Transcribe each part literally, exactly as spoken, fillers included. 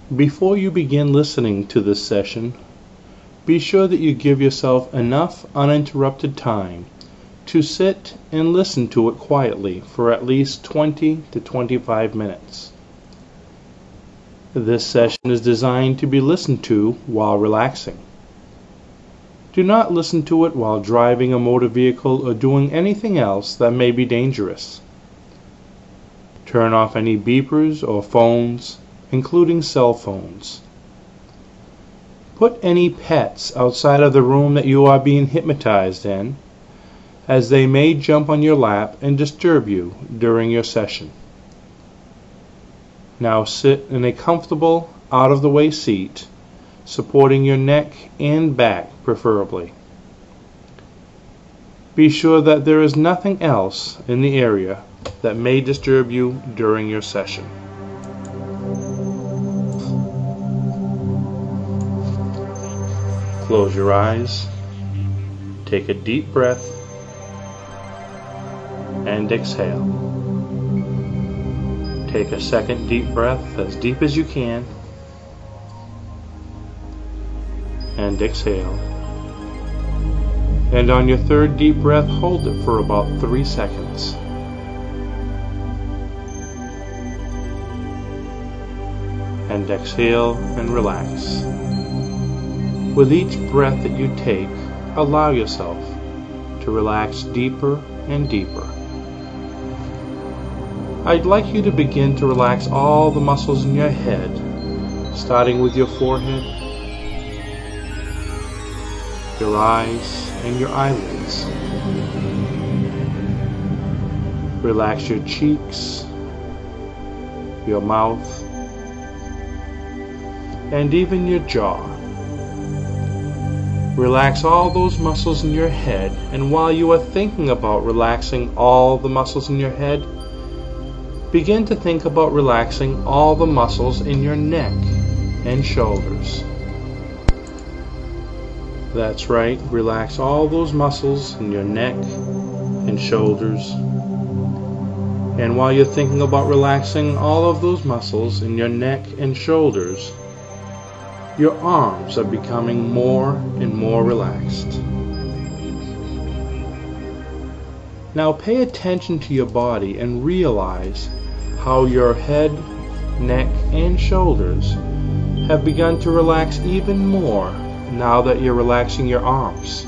Before you begin listening to this session, be sure that you give yourself enough uninterrupted time to sit and listen to it quietly for at least twenty to twenty-five minutes. This session is designed to be listened to while relaxing. Do not listen to it while driving a motor vehicle or doing anything else that may be dangerous. Turn off any beepers or phones, including cell phones. Put any pets outside of the room that you are being hypnotized in, as they may jump on your lap and disturb you during your session. Now sit in a comfortable, out-of-the-way seat, supporting your neck and back preferably. Be sure that there is nothing else in the area that may disturb you during your session. Close your eyes, take a deep breath, and exhale. Take a second deep breath, as deep as you can, and exhale. And on your third deep breath, hold it for about three seconds. And exhale and relax. With each breath that you take, allow yourself to relax deeper and deeper. I'd like you to begin to relax all the muscles in your head, starting with your forehead, your eyes, and your eyelids. Relax your cheeks, your mouth, and even your jaw. Relax all those muscles in your head, and while you are thinking about relaxing all the muscles in your head, begin to think about relaxing all the muscles in your neck and shoulders. That's right, relax all those muscles in your neck and shoulders. And while you're thinking about relaxing all of those muscles in your neck and shoulders, your arms are becoming more and more relaxed. Now pay attention to your body and realize how your head, neck, and shoulders have begun to relax even more now that you're relaxing your arms.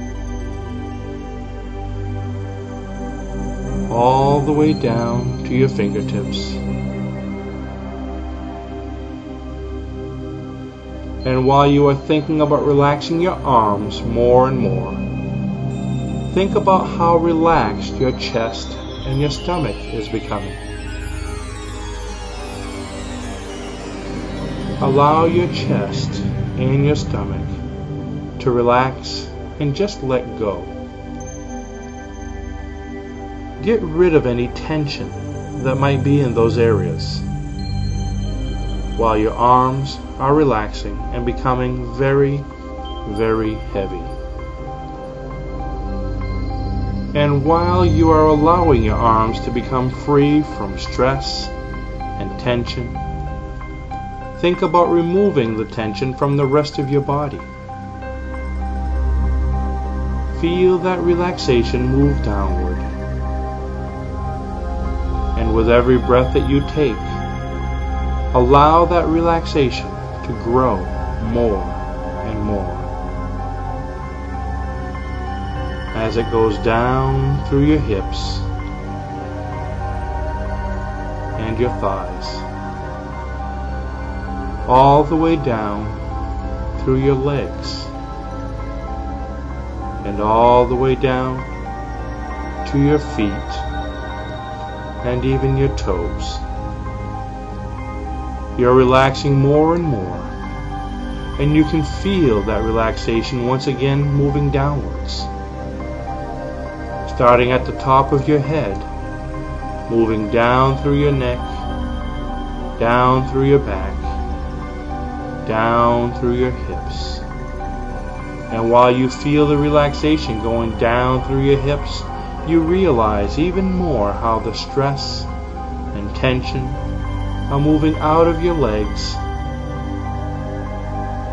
All the way down to your fingertips. And while you are thinking about relaxing your arms more and more, think about how relaxed your chest and your stomach is becoming. Allow your chest and your stomach to relax and just let go. Get rid of any tension that might be in those areas, while your arms are relaxing and becoming very, very heavy. And while you are allowing your arms to become free from stress and tension, think about removing the tension from the rest of your body. Feel that relaxation move downward. And with every breath that you take, allow that relaxation to grow more and more. As it goes down through your hips and your thighs, all the way down through your legs, and all the way down to your feet and even your toes. You're relaxing more and more, and you can feel that relaxation once again moving downwards, starting at the top of your head, moving down through your neck, down through your back, down through your hips. And while you feel the relaxation going down through your hips, you realize even more how the stress and tension are moving out of your legs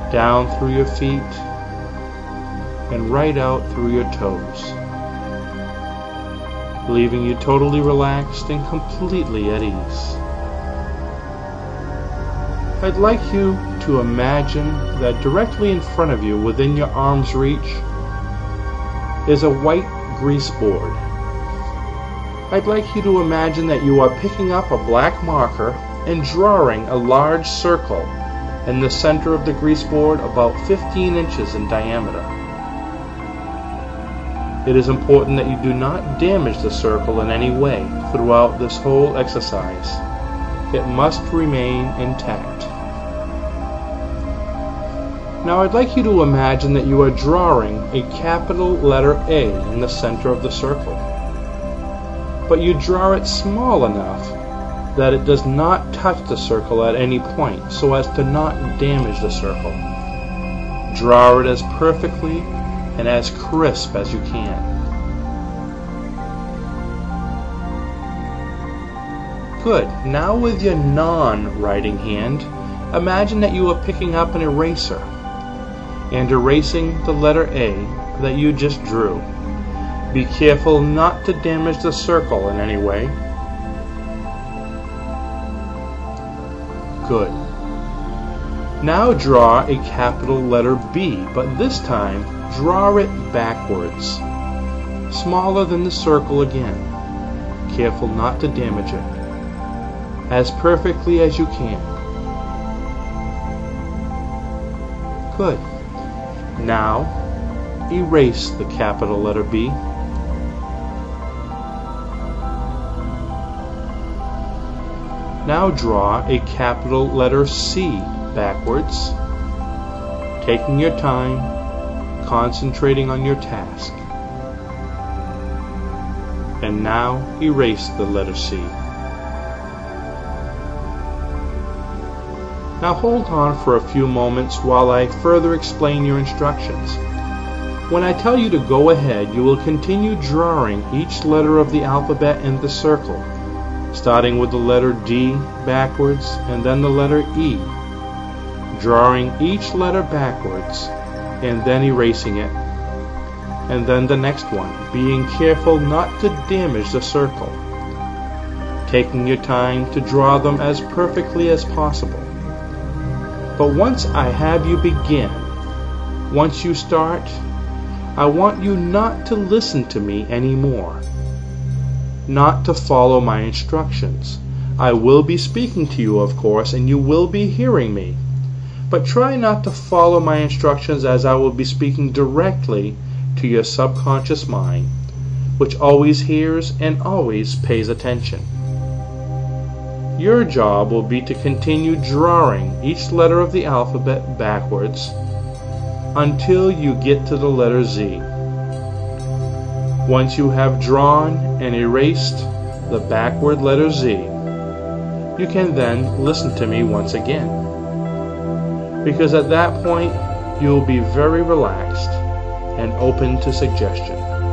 down through your feet, and right out through your toes, leaving you totally relaxed and completely at ease. I'd like you to imagine that directly in front of you, within your arm's reach, is a white grease board. I'd like you to imagine that you are picking up a black marker and drawing a large circle in the center of the grease board about fifteen inches in diameter. It is important that you do not damage the circle in any way throughout this whole exercise. It must remain intact. Now I'd like you to imagine that you are drawing a capital letter A in the center of the circle, but you draw it small enough that it does not touch the circle at any point, so as to not damage the circle. Draw it as perfectly and as crisp as you can. Good. Now with your non-writing hand, imagine that you are picking up an eraser and erasing the letter A that you just drew. Be careful not to damage the circle in any way. Good. Now draw a capital letter B, but this time draw it backwards, smaller than the circle again. Careful not to damage it, as perfectly as you can. Good. Now erase the capital letter B. Now draw a capital letter C backwards, taking your time, concentrating on your task. And now erase the letter C. Now hold on for a few moments while I further explain your instructions. When I tell you to go ahead, you will continue drawing each letter of the alphabet in the circle, starting with the letter D backwards and then the letter E, drawing each letter backwards and then erasing it, and then the next one, being careful not to damage the circle, taking your time to draw them as perfectly as possible. But once I have you begin, once you start, I want you not to listen to me anymore, not to follow my instructions. I will be speaking to you, of course, and you will be hearing me, but try not to follow my instructions, as I will be speaking directly to your subconscious mind, which always hears and always pays attention. Your job will be to continue drawing each letter of the alphabet backwards until you get to the letter Z. Once you have drawn and erased the backward letter Z, you can then listen to me once again, because at that point you will be very relaxed and open to suggestion.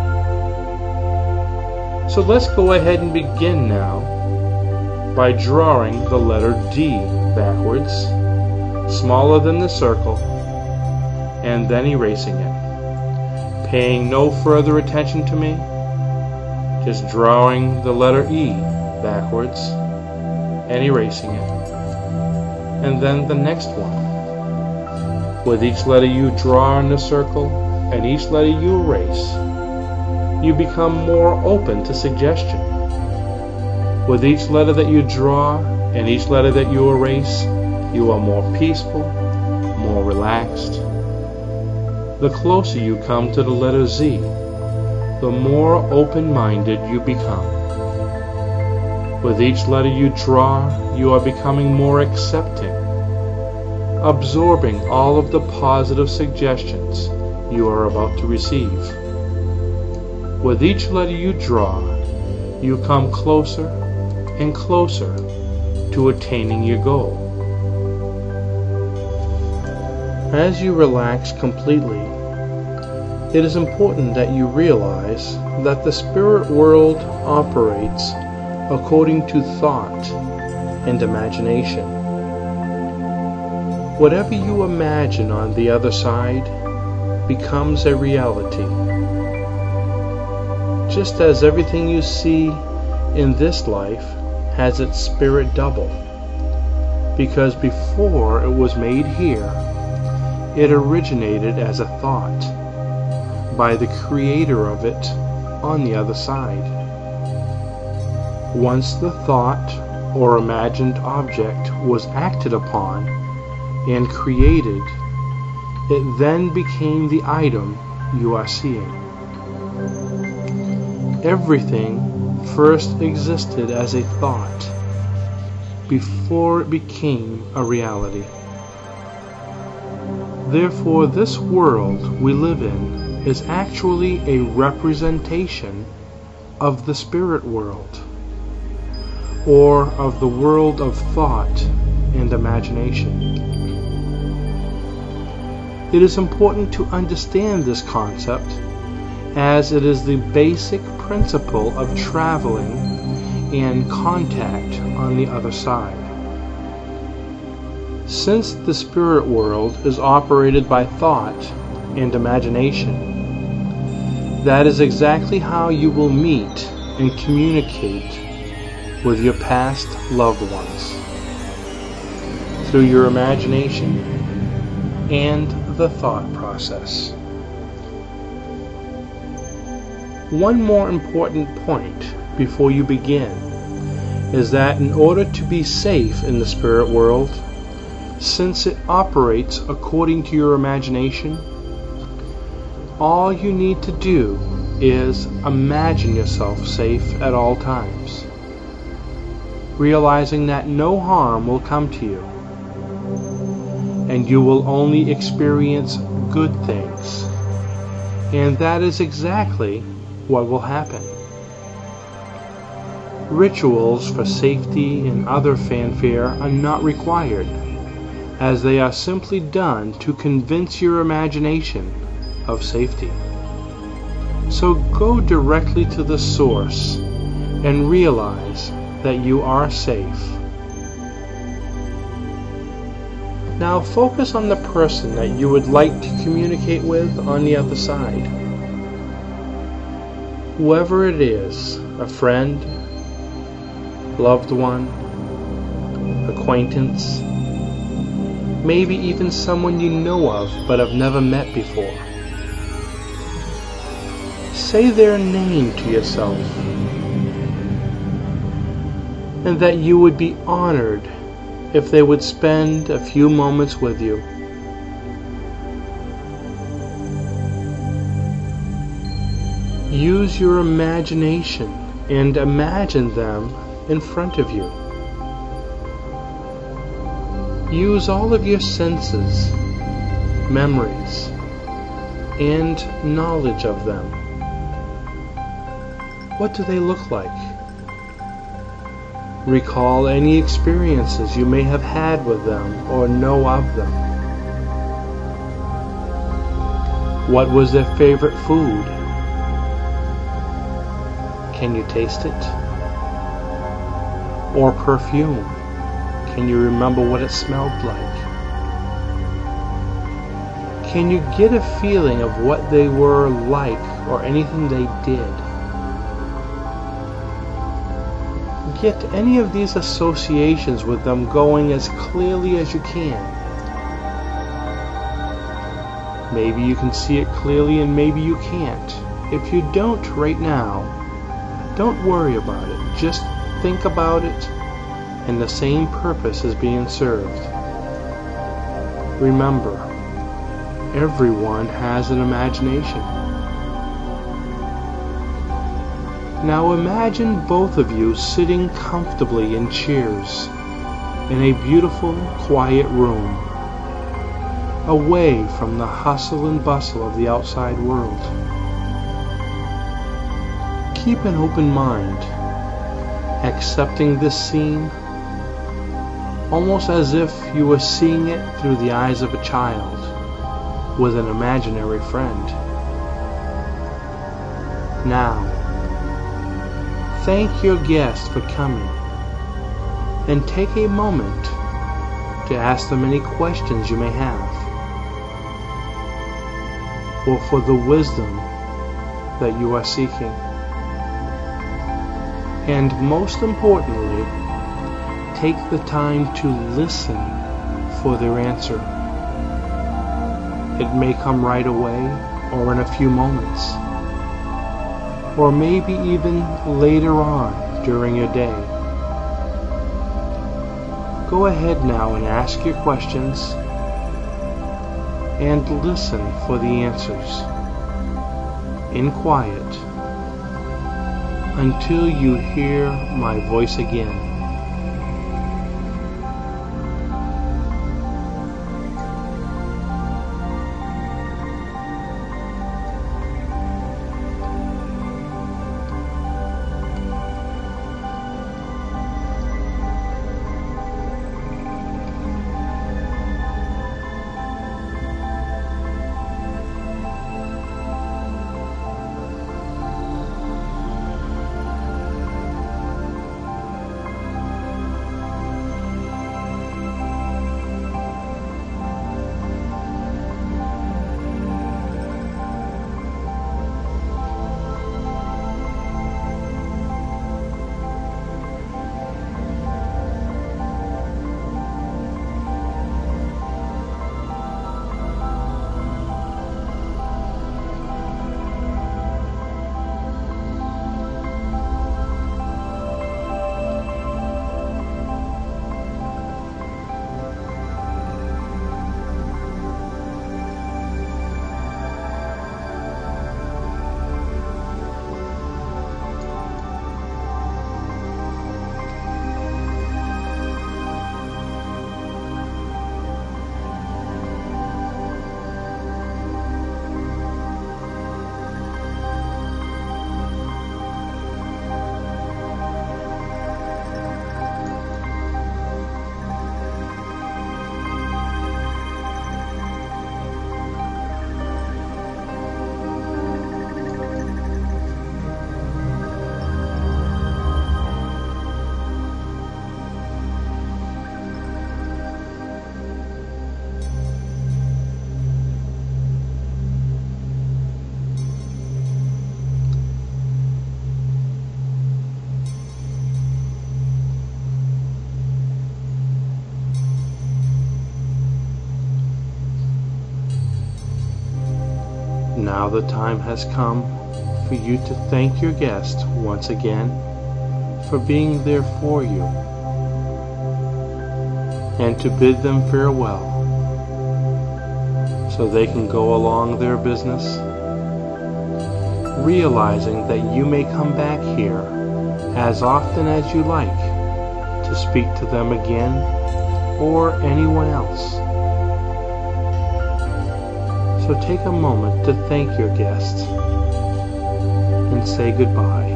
So let's go ahead and begin now by drawing the letter D backwards, smaller than the circle, and then erasing it. Paying no further attention to me, just drawing the letter E backwards and erasing it. And then the next one. With each letter you draw in the circle and each letter you erase, you become more open to suggestion. With each letter that you draw and each letter that you erase, you are more peaceful, more relaxed. The closer you come to the letter Z, the more open-minded you become. With each letter you draw, you are becoming more accepting, absorbing all of the positive suggestions you are about to receive. With each letter you draw, you come closer and closer to attaining your goal. As you relax completely, it is important that you realize that the spirit world operates according to thought and imagination. Whatever you imagine on the other side becomes a reality. Just as everything you see in this life has its spirit double, because before it was made here, it originated as a thought by the creator of it on the other side. Once the thought or imagined object was acted upon and created, it then became the item you are seeing. Everything first existed as a thought before it became a reality. Therefore, this world we live in is actually a representation of the spirit world, or of the world of thought and imagination. It is important to understand this concept, as it is the basic principle of traveling and contact on the other side. Since the spirit world is operated by thought and imagination, that is exactly how you will meet and communicate with your past loved ones, through your imagination and the thought process. One more important point before you begin is that in order to be safe in the spirit world, since it operates according to your imagination, all you need to do is imagine yourself safe at all times, realizing that no harm will come to you, and you will only experience good things. And that is exactly what will happen. Rituals for safety and other fanfare are not required, as they are simply done to convince your imagination of safety. So go directly to the source and realize that you are safe. Now focus on the person that you would like to communicate with on the other side. Whoever it is, a friend, loved one, acquaintance, maybe even someone you know of but have never met before. Say their name to yourself, and that you would be honored if they would spend a few moments with you. Use your imagination and imagine them in front of you. Use all of your senses, memories, and knowledge of them. What do they look like? Recall any experiences you may have had with them or know of them. What was their favorite food? Can you taste it? Or perfume? Can you remember what it smelled like? Can you get a feeling of what they were like or anything they did? Get any of these associations with them going as clearly as you can. Maybe you can see it clearly and maybe you can't. If you don't right now, don't worry about it. Just think about it, and the same purpose is being served. Remember, everyone has an imagination. Now imagine both of you sitting comfortably in chairs in a beautiful, quiet room, away from the hustle and bustle of the outside world. Keep an open mind, accepting this scene almost as if you were seeing it through the eyes of a child with an imaginary friend. Now, thank your guest for coming, and take a moment to ask them any questions you may have, or for the wisdom that you are seeking. And most importantly, take the time to listen for their answer. It may come right away or in a few moments, or maybe even later on during your day. Go ahead now and ask your questions and listen for the answers in quiet until you hear my voice again. Now the time has come for you to thank your guest once again for being there for you, and to bid them farewell so they can go along their business, realizing that you may come back here as often as you like to speak to them again or anyone else. So take a moment to thank your guests and say goodbye.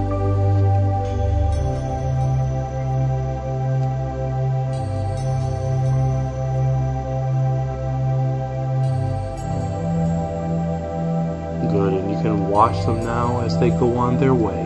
Good, and you can watch them now as they go on their way.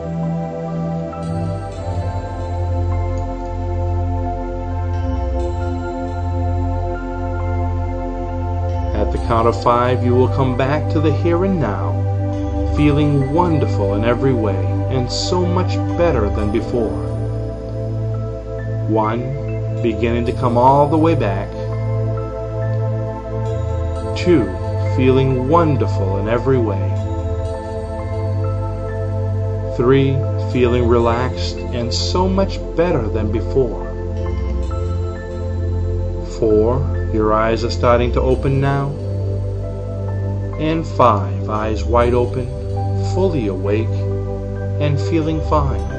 At the count of five, you will come back to the here and now, feeling wonderful in every way and so much better than before. One, beginning to come all the way back. Two, feeling wonderful in every way. Three, feeling relaxed and so much better than before. Four, your eyes are starting to open now. And five, eyes wide open, fully awake, and feeling fine.